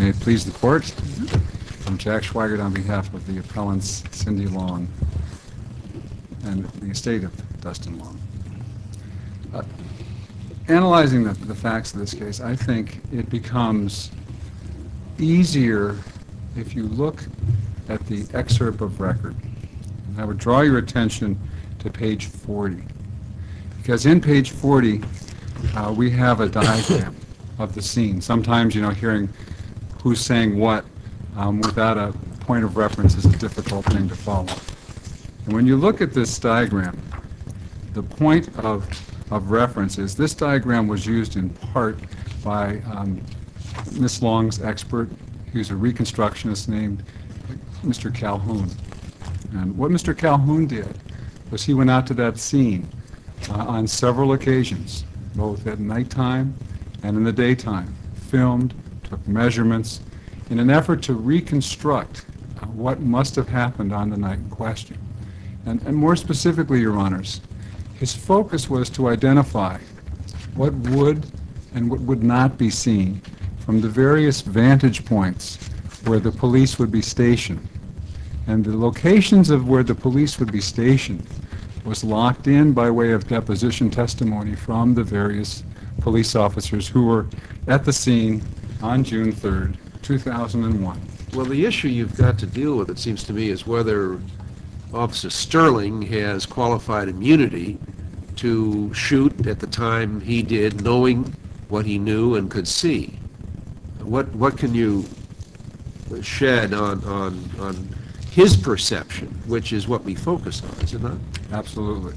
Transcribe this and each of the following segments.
May it please the Court. I'm Jack Schweigert on behalf of the appellants Cindy Long and the estate of Dustin Long. Analyzing the facts of this case, I think it becomes easier if you look at the excerpt of record. And I would draw your attention to page 40. Because in page 40, we have a diagram of the scene. Sometimes, hearing who's saying what without a point of reference is a difficult thing to follow. And when you look at this diagram, the point of reference is this diagram was used in part by Miss Long's expert. He was a reconstructionist named Mr. Calhoun. And what Mr. Calhoun did was he went out to that scene on several occasions, both at nighttime and in the daytime, filmed, took measurements in an effort to reconstruct what must have happened on the night in question. And more specifically, Your Honors, his focus was to identify what would and what would not be seen from the various vantage points where the police would be stationed. And the locations of where the police would be stationed was locked in by way of deposition testimony from the various police officers who were at the scene on June 3rd, 2001. Well, the issue you've got to deal with, it seems to me, is whether Officer Sterling has qualified immunity to shoot at the time he did, knowing what he knew and could see. What can you shed on his perception, which is what we focus on, is it not? Absolutely.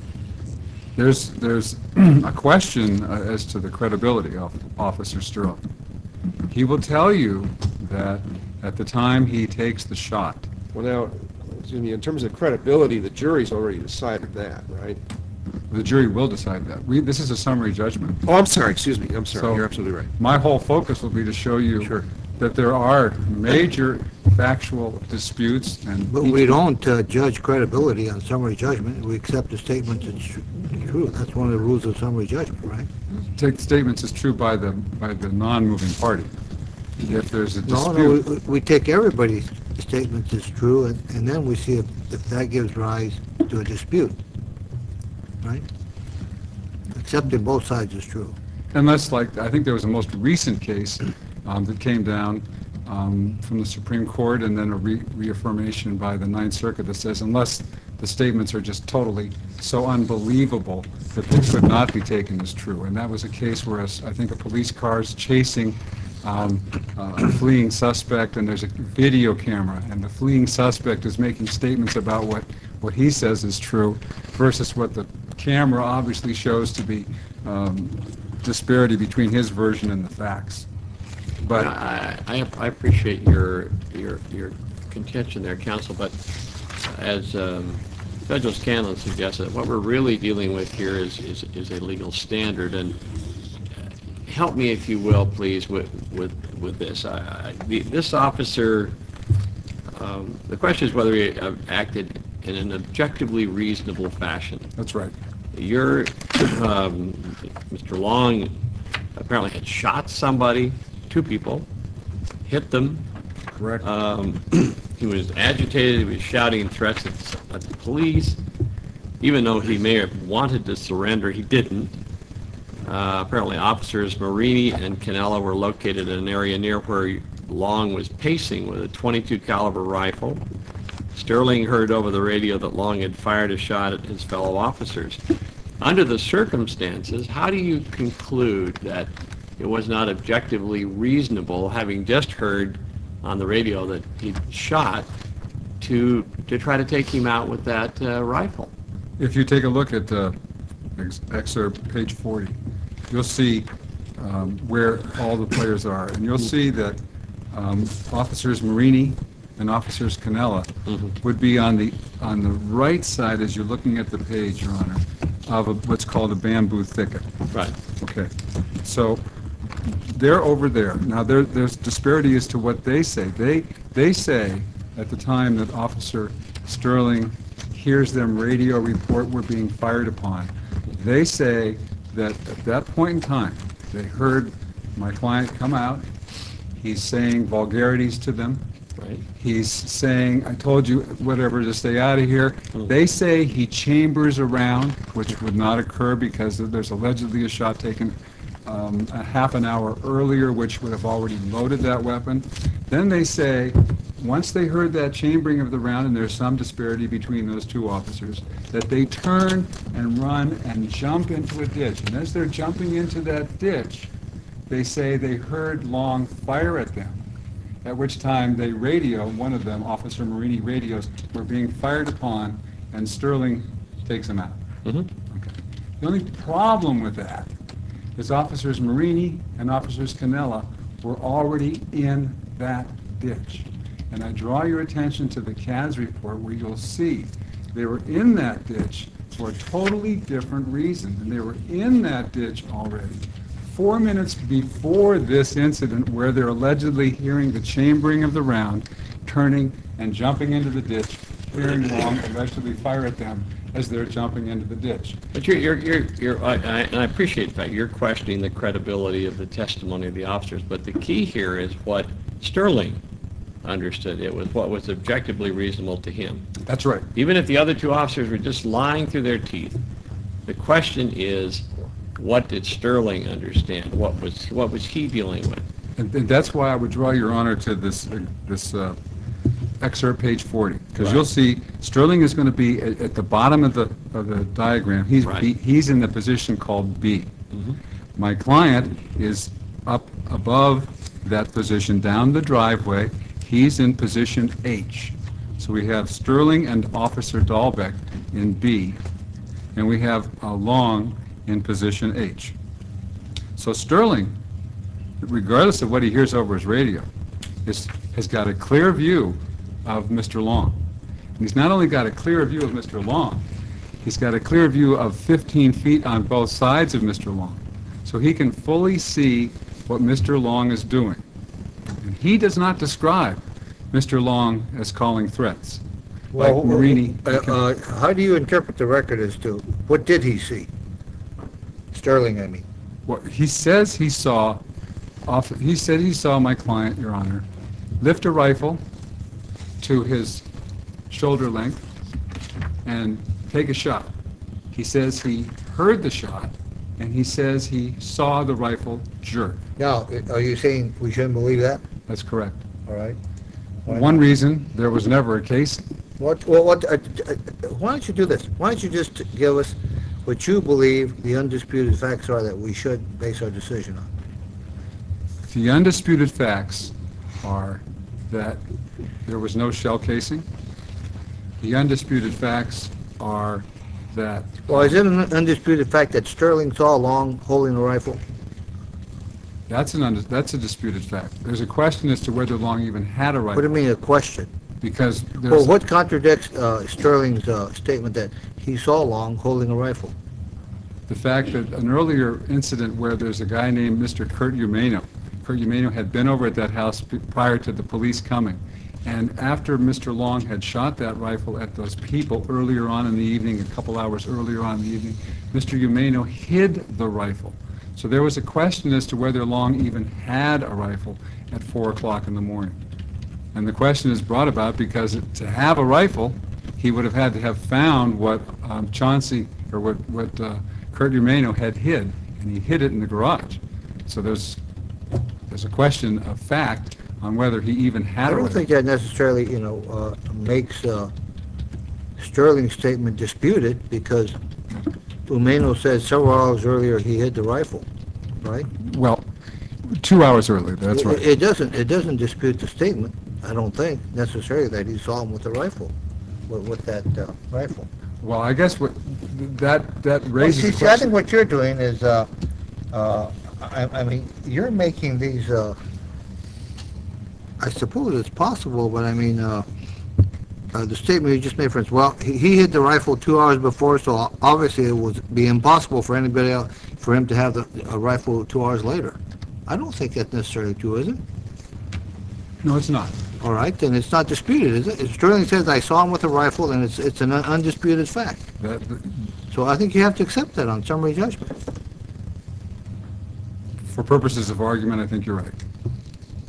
There's a question as to the credibility of Officer Sterling. He will tell you that at the time he takes the shot. Well, now, excuse me, in terms of credibility, the jury's already decided that, right? The jury will decide that. This is a summary judgment. Oh, I'm sorry, excuse me, I'm sorry, So you're absolutely right. My whole focus will be to show you Sure. that there are major factual disputes. But we don't judge credibility on summary judgment. We accept the statement as true. That's one of the rules of summary judgment, right? Take statements as true by the non-moving party. If there's a No, dispute, we take everybody's statements as true, and then we see if that gives rise to a dispute, right? Accepting both sides is true. unless, like, I think there was a most recent case that came down from the Supreme Court, and then a reaffirmation by the Ninth Circuit that says unless the statements are just totally so unbelievable that they could not be taken as true. And that was a case where I think a police car is chasing a fleeing suspect, and there's a video camera, and the fleeing suspect is making statements about what he says is true versus what the camera obviously shows to be disparity between his version and the facts. But I appreciate your contention there, counsel, but as Judge O'Scanlan suggested, what we're really dealing with here is a legal standard, and help me, if you will, please, with this. This officer, the question is whether he acted in an objectively reasonable fashion. that's right. Mr. Long apparently had shot somebody, 2 people, hit them. Correct. He was agitated. He was shouting threats at the police. Even though he may have wanted to surrender, he didn't. Apparently, officers Marini and Canella were located in an area near where Long was pacing with a .22 caliber rifle. Sterling heard over the radio that Long had fired a shot at his fellow officers. Under the circumstances, how do you conclude that it was not objectively reasonable, having just heard on the radio that he'd shot, to try to take him out with that rifle? If you take a look at excerpt page 40, you'll see where all the players are, and you'll see that officers Marini and officers Canella would be on the right side as you're looking at the page, Your Honor, of what's called a bamboo thicket. Right. Okay. So they're over there. Now there's disparity as to what they say. They say at the time that Officer Sterling hears them radio report we're being fired upon, they say that at that point in time they heard my client come out. He's saying vulgarities to them. Right. He's saying, I told you, whatever, to stay out of here. They say he chambers around, which would not occur because there's allegedly a shot taken a half an hour earlier, which would have already loaded that weapon. Then they say, once they heard that chambering of the round, and there's some disparity between those two officers, that they turn and run and jump into a ditch. And as they're jumping into that ditch, they say they heard Long fire at them, at which time they radio, one of them, Officer Marini radios, we're being fired upon, and Sterling takes them out. Mm-hmm. Okay. The only problem with that is Officers Marini and Officers Canella were already in that ditch. And I draw your attention to the CAS report where you'll see they were in that ditch for a totally different reason. And they were in that ditch already 4 minutes before this incident where they're allegedly hearing the chambering of the round, turning and jumping into the ditch, hearing Long allegedly fire at them as they're jumping into the ditch. But and I appreciate the fact you're questioning the credibility of the testimony of the officers, but the key here is what Sterling understood. It was what was objectively reasonable to him. That's right. Even if the other two officers were just lying through their teeth, the question is, what did Sterling understand? What was he dealing with? And that's why I would draw your honor to this excerpt, page 40, because Right. you'll see Sterling is going to be at the bottom of the diagram. He's Right. he's in the position called B. Mhm. My client is up above that position down the driveway. He's in position H. So we have Sterling and Officer Dahlbeck in B, and we have Long in position H. So Sterling, regardless of what he hears over his radio, has got a clear view of Mr. Long. And he's not only got a clear view of Mr. Long, he's got a clear view of 15 feet on both sides of Mr. Long. So he can fully see what Mr. Long is doing. And he does not describe Mr. Long as calling threats. Like Marini. How do you interpret the record as to what did he see? Sterling, I mean. What he says he saw, he said he saw my client, Your Honor, lift a rifle to his shoulder length and take a shot. He says he heard the shot, and he says he saw the rifle jerk. Now, are you saying we shouldn't believe that? That's correct. All right. Why One not? reason, there was never a case. Why don't you do this? Why don't you just give us what you believe the undisputed facts are that we should base our decision on? The undisputed facts are that there was no shell casing. The undisputed facts are that Well, is it an undisputed fact that Sterling saw Long holding a rifle? that's a disputed fact. There's a question as to whether Long even had a What do you rifle, mean, a question? because Well, there's, what contradicts Sterling's statement that he saw Long holding a rifle? the fact that an earlier incident where there's a guy named Mr. Kurt Umano. Kurt Umano had been over at that house prior to the police coming. And after Mr. Long had shot that rifle at those people earlier on in the evening, a couple hours earlier on in the evening, Mr. Umano hid the rifle. So there was a question as to whether Long even had a rifle at 4 o'clock in the morning. And the question is brought about because to have a rifle, he would have had to have found what Chauncey, or what Kurt Umano had hid, and he hid it in the garage. So there's a question of fact on whether he even had I a don't rifle. think that necessarily, makes Sterling's statement disputed, because Umano said several hours earlier he hid the rifle, right? Well, 2 hours earlier, that's right. It doesn't dispute the statement, I don't think, necessarily, that he saw him with the rifle, with that rifle. Well, I guess that Well, raises the see, I think question. what you're doing is, I mean, you're making these, I suppose it's possible, but I mean, the statement you just made, for instance, well, he hid the rifle 2 hours before, so obviously it would be impossible for anybody else, for him to have a rifle 2 hours later. I don't think that's necessarily true, is it? No, it's not. All right, then it's not disputed, is it? If Sterling says, I saw him with a rifle, then it's an undisputed fact. So I think you have to accept that on summary judgment. For purposes of argument, I think you're right.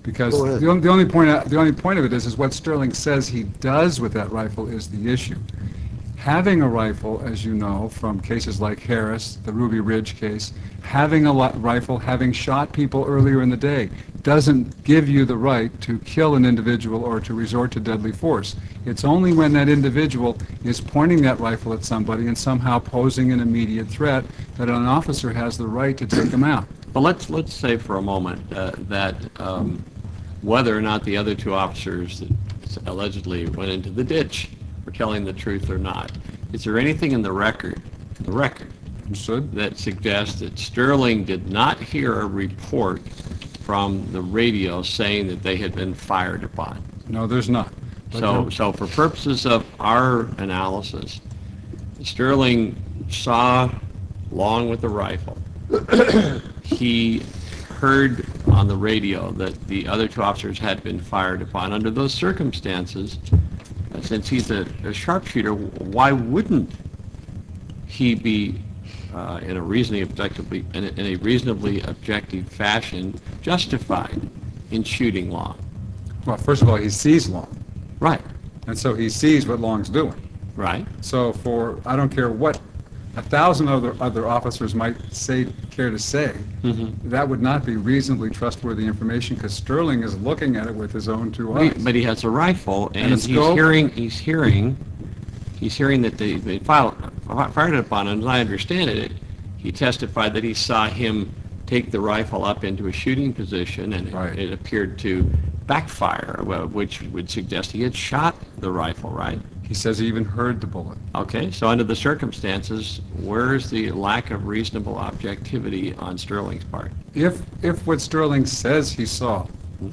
Because Go ahead. the only point of it is what Sterling says he does with that rifle is the issue. Having a rifle, as you know, from cases like Harris, the Ruby Ridge case, having a rifle, having shot people earlier in the day, doesn't give you the right to kill an individual or to resort to deadly force. It's only when that individual is pointing that rifle at somebody and somehow posing an immediate threat that an officer has the right to take them out. But let's say for a moment that whether or not the other two officers that allegedly went into the ditch were telling the truth or not, is there anything in the record Understood? that suggests that Sterling did not hear a report from the radio saying that they had been fired upon? No, there's not. But So for purposes of our analysis, Sterling saw Long with the rifle. He heard on the radio that the other two officers had been fired upon. Under those circumstances, since he's a sharpshooter, why wouldn't he be in a reasonably objective fashion justified in shooting Long? Well, first of all, he sees Long, Right, and so he sees what Long's doing. right. So I don't care what 1,000 other officers might care to say, that would not be reasonably trustworthy information because Sterling is looking at it with his own two eyes. But he has a rifle, and a he's scope. hearing that they fired upon him. As I understand it, he testified that he saw him take the rifle up into a shooting position, and Right. it appeared to backfire, which would suggest he had shot the rifle, right? He says he even heard the bullet. Okay, so under the circumstances, where's the lack of reasonable objectivity on Sterling's part? If what Sterling says he saw,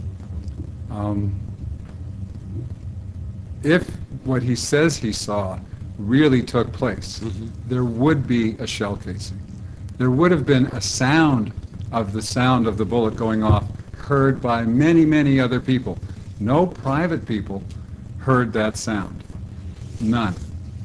if what he says he saw really took place, there would be a shell casing. There would have been a sound of the bullet going off heard by many, many other people. No private people heard that sound. None.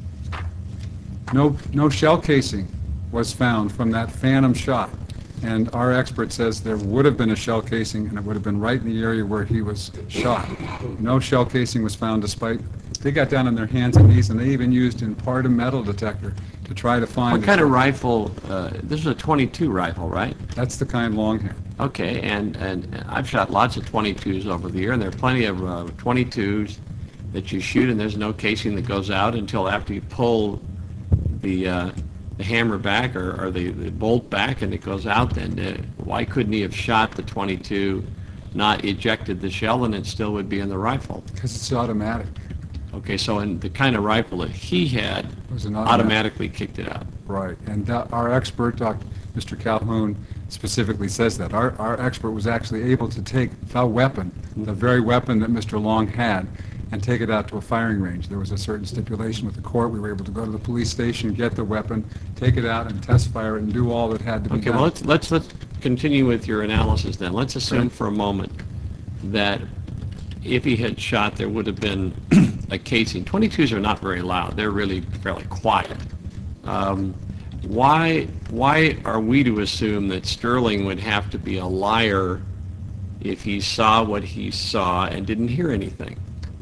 No shell casing was found from that phantom shot. And our expert says there would have been a shell casing, and it would have been right in the area where he was shot. No shell casing was found despite, they got down on their hands and knees, and they even used in part a metal detector to try to find... What kind of rifle, this is a .22 rifle, right? That's the kind long hand. Okay, and I've shot lots of .22s over the year, and there are plenty of .22s that you shoot, and there's no casing that goes out until after you pull the hammer back or the bolt back, and it goes out. Then why couldn't he have shot the .22, not ejected the shell, and it still would be in the rifle? Because it's automatic. Okay, so in the kind of rifle that he had, It was an automatically kicked it out. Right, and our expert, Mr. Calhoun, specifically says that. Our expert was actually able to take the weapon, the very weapon that Mr. Long had, and take it out to a firing range. There was a certain stipulation with the court. We were able to go to the police station, get the weapon, take it out and test fire it and do all that had to be Okay, done. well, let's continue with your analysis then. Let's assume for a moment that if he had shot, there would have been a casing. .22s are not very loud. They're really fairly quiet. Why are we to assume that Sterling would have to be a liar if he saw what he saw and didn't hear anything?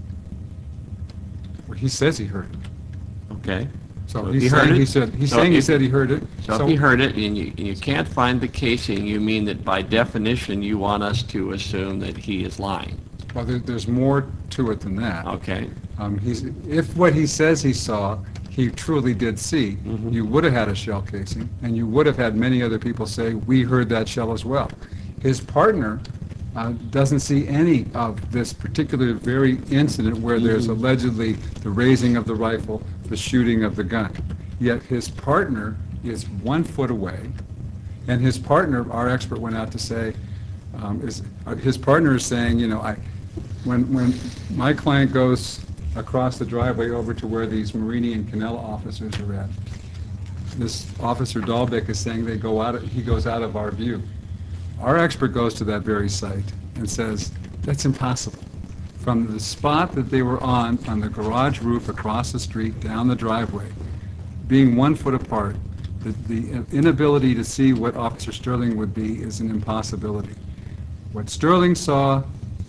Well, he says he heard it. Okay. So if he's heard saying it- he said so if- he said he heard it. So if he heard it and you can't find the casing, you mean that by definition you want us to assume that he is lying? Well, there's more to it than that. Okay. If what he says he saw, he truly did see, you would have had a shell casing, and you would have had many other people say, we heard that shell as well. His partner doesn't see any of this particular very incident where there's allegedly the raising of the rifle, the shooting of the gun. Yet his partner is 1 foot away, and his partner, our expert went out to say, his partner is saying, when my client goes across the driveway over to where these Marini and Canella officers are at, this Officer Dahlbeck is saying he goes out of our view. Our expert goes to that very site and says, that's impossible. From the spot that they were on the garage roof across the street, down the driveway, being 1 foot apart, the inability to see what Officer Sterling would be is an impossibility. What Sterling saw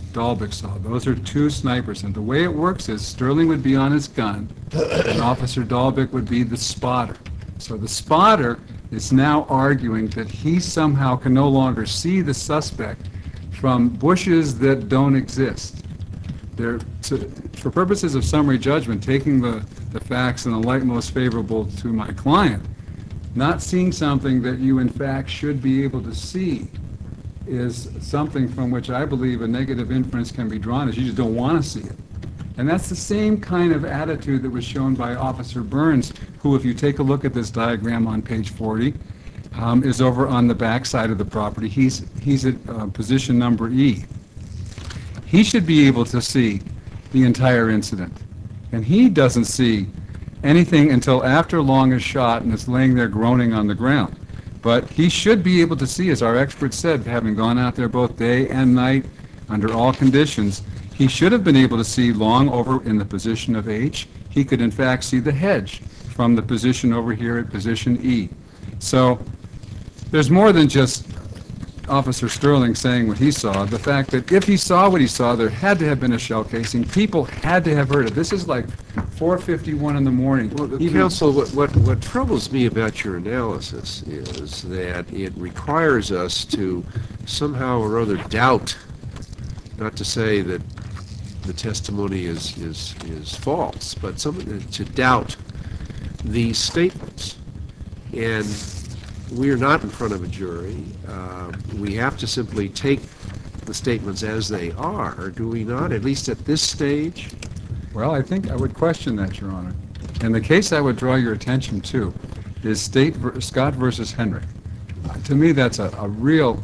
Dahlbeck saw. Those are two snipers, and the way it works is Sterling would be on his gun, and Officer Dahlbeck would be the spotter. So the spotter is now arguing that he somehow can no longer see the suspect from bushes that don't exist. For purposes of summary judgment, taking the facts in the light most favorable to my client, not seeing something that you in fact should be able to see is something from which I believe a negative inference can be drawn, is you just don't want to see it. And that's the same kind of attitude that was shown by Officer Burns, who, if you take a look at this diagram on page 40, is over on the back side of the property. He's at position number E. He should be able to see the entire incident. And he doesn't see anything until after Long is shot and is laying there groaning on the ground. But he should be able to see, as our expert said, having gone out there both day and night under all conditions, he should have been able to see Long over in the position of H. He could in fact see the hedge from the position over here at position E. So there's more than just Officer Sterling saying what he saw. The fact that if he saw what he saw, there had to have been a shell casing. People had to have heard it. This is like 4:51 in the morning. Well, counsel, what troubles me about your analysis is that it requires us to somehow or other doubt, not to say that the testimony is false, but to doubt these statements. And we are not in front of a jury. We have to simply take the statements as they are, do we not, at least at this stage? Well, I think I would question that, Your Honor. And the case I would draw your attention to is Scott versus Henry. To me, that's a real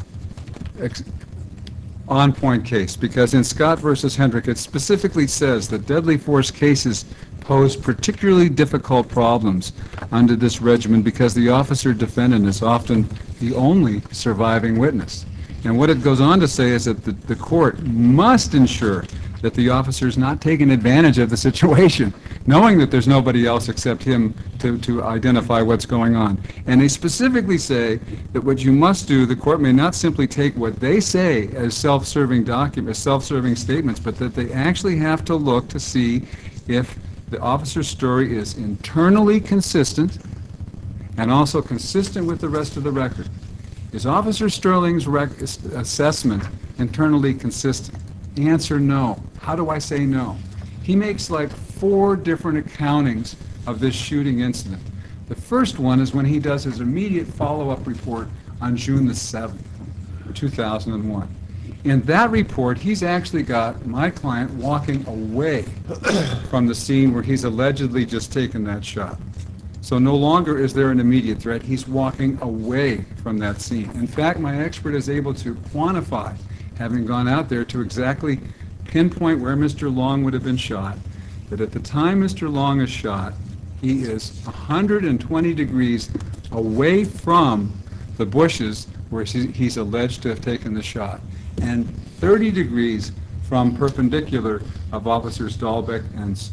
on-point case, because in Scott versus Hendrick, it specifically says that deadly force cases pose particularly difficult problems under this regimen because the officer defendant is often the only surviving witness. And what it goes on to say is that the court must ensure that the officer is not taking advantage of the situation, knowing that there's nobody else except him to identify what's going on. And they specifically say that what you must do, the court may not simply take what they say as self-serving documents, self-serving statements, but that they actually have to look to see if the officer's story is internally consistent and also consistent with the rest of the record. Is Officer Sterling's assessment internally consistent? Answer, no. How do I say no? He makes like 4 different accountings of this shooting incident. The first one is when he does his immediate follow-up report on June the 7th, 2001. In that report, he's actually got my client walking away from the scene where he's allegedly just taken that shot. So no longer is there an immediate threat. He's walking away from that scene. In fact, my expert is able to quantify, having gone out there to exactly pinpoint where Mr. Long would have been shot, that at the time Mr. Long is shot, he is 120 degrees away from the bushes where he's alleged to have taken the shot, and 30 degrees from perpendicular of Officers Dahlbeck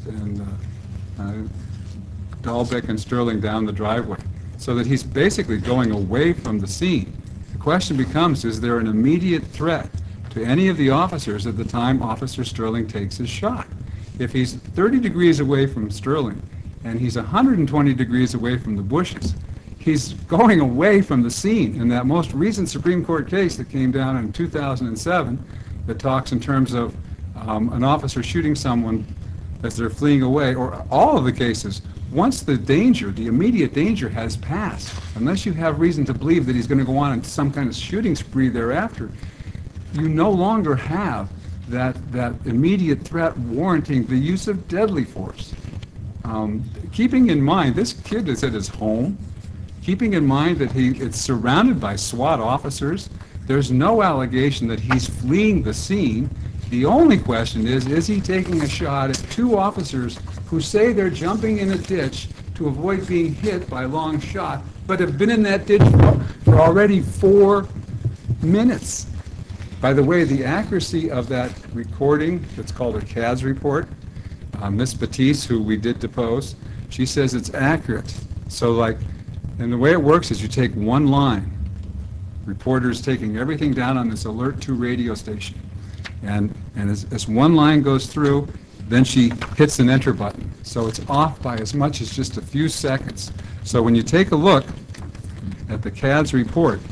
and Sterling down the driveway, so that he's basically going away from the scene. The question becomes, is there an immediate threat to any of the officers at the time Officer Sterling takes his shot? If he's 30 degrees away from Sterling and he's 120 degrees away from the bushes, he's going away from the scene. In that most recent Supreme Court case that came down in 2007 that talks in terms of an officer shooting someone as they're fleeing away, or all of the cases, once the danger, the immediate danger has passed, unless you have reason to believe that he's going to go on in some kind of shooting spree thereafter, you no longer have that immediate threat warranting the use of deadly force. Keeping in mind, this kid is at his home, keeping in mind that it's surrounded by SWAT officers, there's no allegation that he's fleeing the scene. The only question is he taking a shot at 2 officers who say they're jumping in a ditch to avoid being hit by a long shot, but have been in that ditch for already 4 minutes. By the way, the accuracy of that recording, it's called a CADS report, Ms. Batiste, who we did depose, she says it's accurate. So and the way it works is you take one line, reporters taking everything down on this Alert 2 radio station, And as one line goes through, then she hits an enter button. So it's off by as much as just a few seconds. So when you take a look at the CAD's report,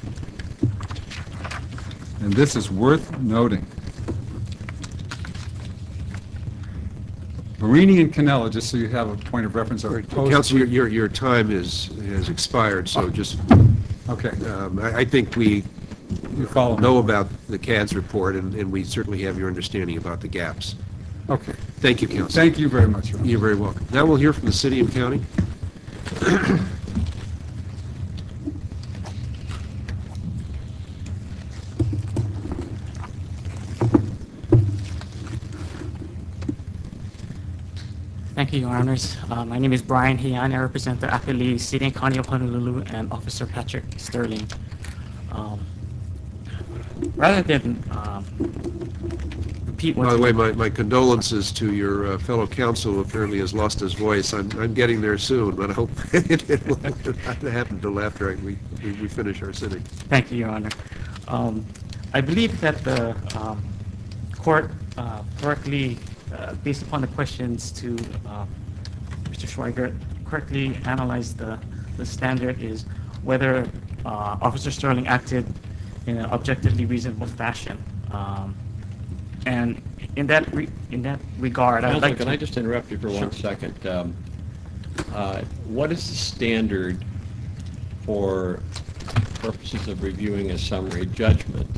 and this is worth noting, Marini and Cannella, just so you have a point of reference, are opposed. Counsel, your time has expired, so just, Okay, I think we you follow me. know about the CAD's report, and we certainly have your understanding about the gaps. Okay, Thank you, Counsel. thank you very much, Your Honor. You're very welcome. Now we'll hear from the city and county. Thank you, Your Honors. My name is Brian Heian. I represent the appellee, City and County of Honolulu, and Officer Patrick Sterling. Rather than repeat By the what... way, my condolences to your fellow counsel who apparently has lost his voice. I'm getting there soon, but I hope it will not happen until after we finish our sitting. Thank you, Your Honor. I believe that the court correctly, based upon the questions to Mr. Schweigert, correctly analyzed the standard is whether Officer Sterling acted in an objectively reasonable fashion. And in that regard, I'd Counselor, like can to... I just interrupt you for 1 second? What is the standard for purposes of reviewing a summary judgment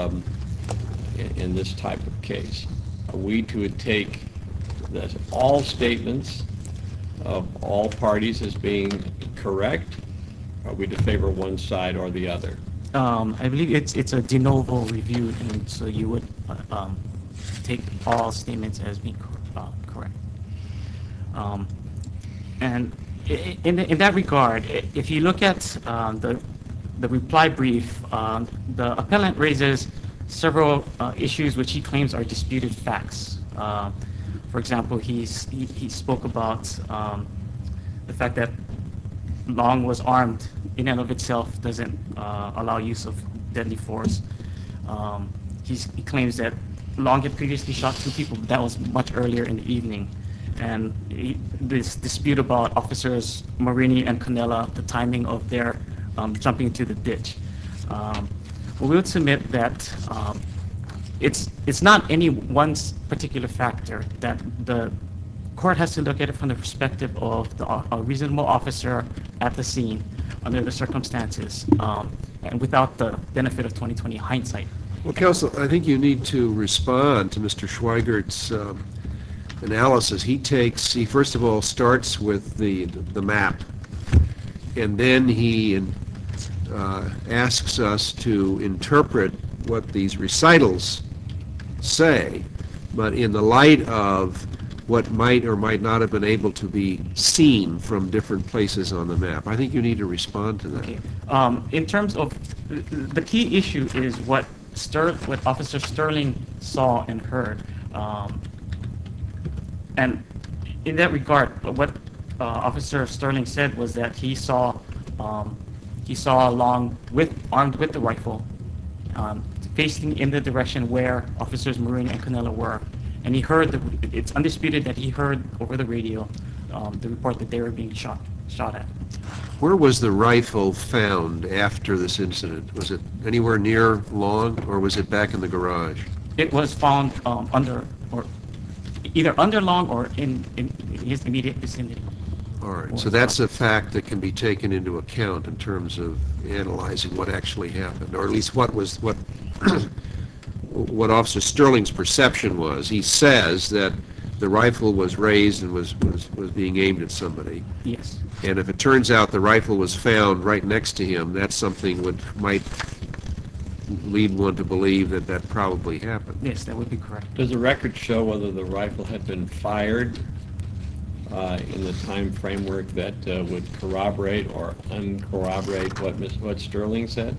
in this type of case? Are we to take all statements of all parties as being correct? Are we to favor one side or the other? I believe it's a de novo review, and so you would take all statements as being correct. And in that regard, if you look at the reply brief, the appellant raises several issues which he claims are disputed facts. For example, he spoke about the fact that Long was armed in and of itself doesn't allow use of deadly force. He claims that Long had previously shot 2 people, but that was much earlier in the evening. And this dispute about Officers Marini and Cannella, the timing of their jumping into the ditch. We would submit that it's not any one particular factor, that the court has to look at it from the perspective of a reasonable officer at the scene under the circumstances, and without the benefit of 20/20 hindsight. Well, counsel, I think you need to respond to Mr. Schweigert's analysis. He first of all starts with the map, and then he asks us to interpret what these recitals say, but in the light of what might or might not have been able to be seen from different places on the map. I think you need to respond to that. Okay. In terms of the key issue is what Officer Sterling saw and heard, and in that regard, what Officer Sterling said was that he saw Long armed with the rifle, facing in the direction where Officers Marini and Cannella were. And he heard, it's undisputed that he heard over the radio the report that they were being shot at. Where was the rifle found after this incident? Was it anywhere near Long, or was it back in the garage? It was found either under Long or in his immediate vicinity. All right, so that's a fact that can be taken into account in terms of analyzing what actually happened, or at least what Officer Sterling's perception was. He says that the rifle was raised and was being aimed at somebody. Yes. And if it turns out the rifle was found right next to him, that's something which might lead one to believe that that probably happened. Yes, that would be correct. Does the record show whether the rifle had been fired in the time framework that would corroborate or uncorroborate what Sterling said?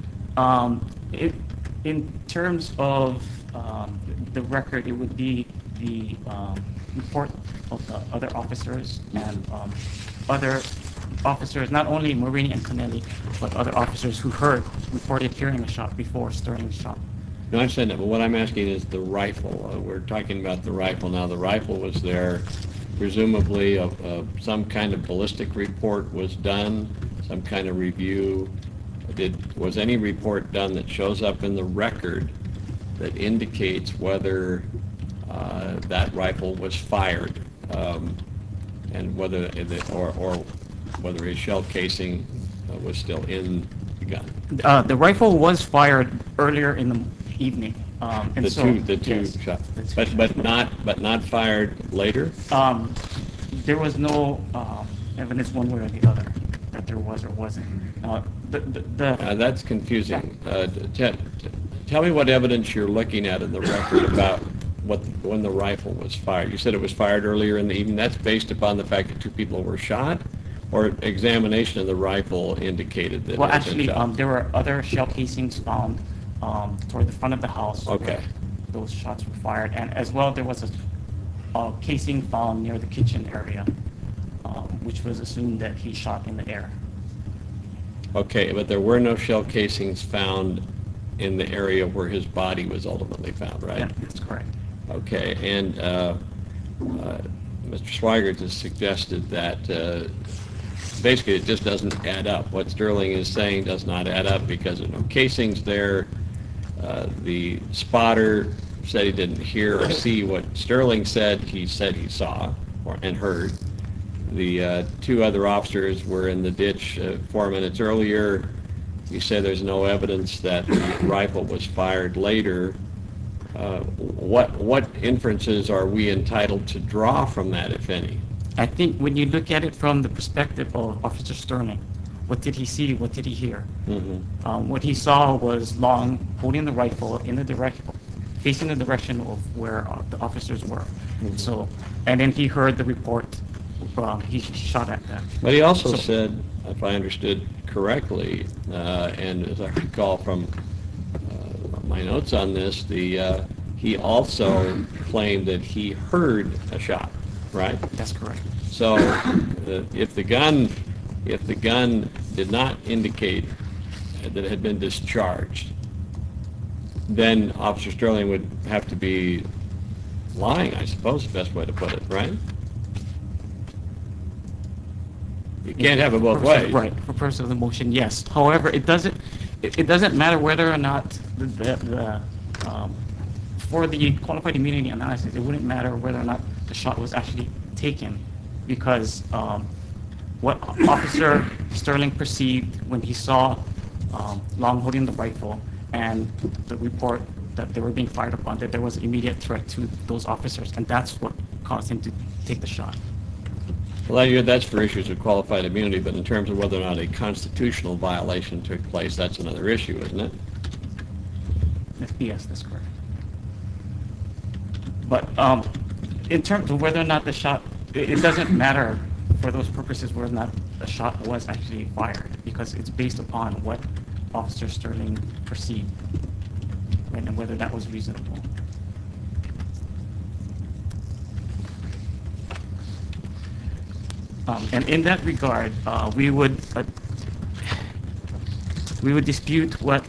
In terms of the record, it would be the report of the other officers and other officers, not only Marini and Cannella, but other officers who reported hearing a shot before Sterling shot. No, I understand that, but what I'm asking is the rifle. We're talking about the rifle now. The rifle was there. Presumably, some kind of ballistic report was done, some kind of review. Was any report done that shows up in the record that indicates whether that rifle was fired, and whether or whether a shell casing was still in the gun? The rifle was fired earlier in the evening. And The two yes, shots, the two but not fired later? There was no evidence one way or the other that there was or wasn't. That's confusing. Tell me what evidence you're looking at in the record about when the rifle was fired. You said it was fired earlier in the evening. That's based upon the fact that two people were shot, or examination of the rifle indicated that Well, it had been actually, shot? there were other shell casings found toward the front of the house. Okay. where Those shots were fired, and as well, there was a casing found near the kitchen area, which was assumed that he shot in the air. Okay, but there were no shell casings found in the area where his body was ultimately found, right? Yeah, that's correct. Okay, and Mr. Swigert has suggested that basically it just doesn't add up. What Sterling is saying does not add up because there are no casings there. The spotter said he didn't hear or see what Sterling said he saw and heard. The two other officers were in the ditch 4 minutes earlier. You say there's no evidence that the rifle was fired later. What inferences are we entitled to draw from that, if any? I think when you look at it from the perspective of Officer Sterling, what did he see? What did he hear? What he saw was Long holding the rifle in the direction, facing the direction of where the officers were. So, and then he heard the report. He shot at them. But he also said, if I understood correctly, and as I recall from my notes on this, he also claimed that he heard a shot, right? That's correct. So if the gun did not indicate that it had been discharged, then Officer Sterling would have to be lying, I suppose, is the best way to put it, right? You can't have it both ways. Right, for purpose of the motion, yes. However, it doesn't matter whether or not for the qualified immunity analysis, it wouldn't matter whether or not the shot was actually taken, because what Officer Sterling perceived when he saw Long holding the rifle and the report that they were being fired upon, that there was an immediate threat to those officers, and that's what caused him to take the shot. Well, that's for issues of qualified immunity, but in terms of whether or not a constitutional violation took place, that's another issue, isn't it? Yes, that's correct. But in terms of whether or not the shot, it doesn't matter for those purposes whether or not the shot was actually fired, because it's based upon what Officer Sterling perceived, right, and whether that was reasonable. And in that regard, we would dispute what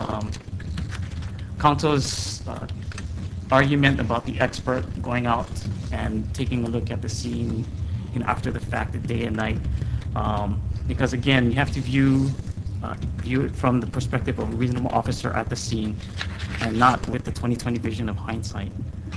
counsel's argument about the expert going out and taking a look at the scene, after the fact, the day and night, because again, you have to view it from the perspective of a reasonable officer at the scene, and not with the 20/20 vision of hindsight.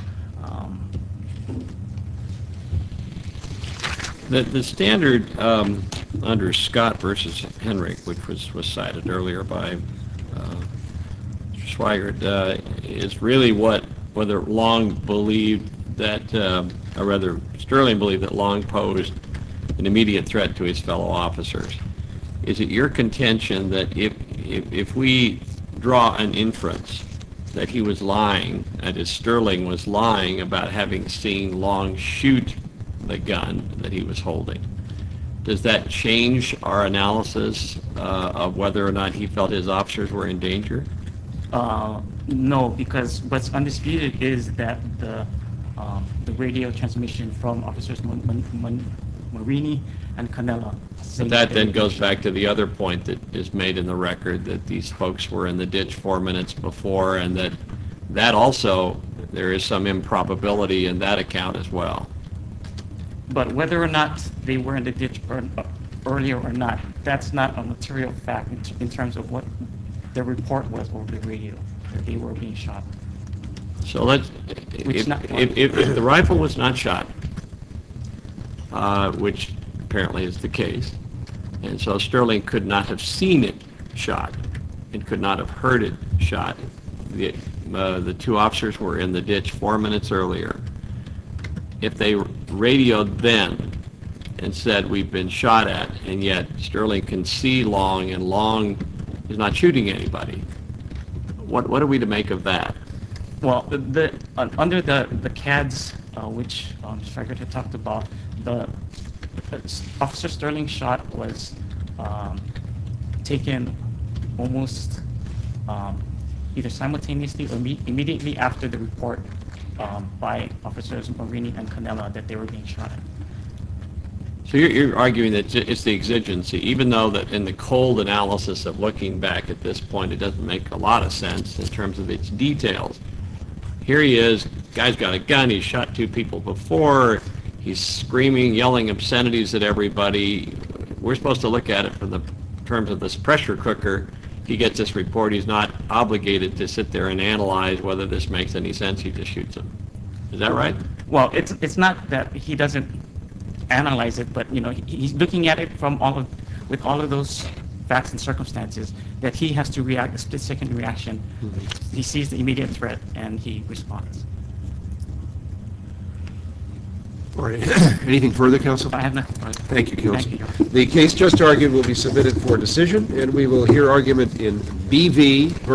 The standard under Scott versus Henrik, which was cited earlier by Mr. Swigert, is really whether Long believed that, or rather Sterling believed that Long posed an immediate threat to his fellow officers. Is it your contention that if we draw an inference that he was lying, that is, Sterling was lying about having seen Long shoot the gun that he was holding, does that change our analysis of whether or not he felt his officers were in danger? No, because what's undisputed is that the radio transmission from Officers Marini and Canela. But that then goes back to the other point that is made in the record, that these folks were in the ditch 4 minutes before, and that also, there is some improbability in that account as well. But whether or not they were in the ditch earlier or not, that's not a material fact in terms of what the report was over the radio, that they were being shot. So let's, if the rifle was not shot, which apparently is the case, and so Sterling could not have seen it shot and could not have heard it shot. The two officers were in the ditch 4 minutes earlier. If they radioed then and said, we've been shot at, and yet Sterling can see Long and Long is not shooting anybody, what are we to make of that? Well, under the CADS, which Stryker had talked about, Officer Sterling's shot was taken almost either simultaneously or immediately after the report by Officers Marini and Canela that they were being shot at. So you're arguing that it's the exigency, even though that in the cold analysis of looking back at this point, it doesn't make a lot of sense in terms of its details. Here he is, guy's got a gun, he's shot two people before, he's screaming, yelling obscenities at everybody. We're supposed to look at it from the terms of this pressure cooker. He gets this report, he's not obligated to sit there and analyze whether this makes any sense, he just shoots him. Is that right? Well, it's not that he doesn't analyze it, but he's looking at it from with all of those facts and circumstances that he has to react, a split-second reaction. He sees the immediate threat and he responds. All right. Anything further, counsel? I have nothing. Thank you, counsel. Thank you. The case just argued will be submitted for decision, and we will hear argument in BV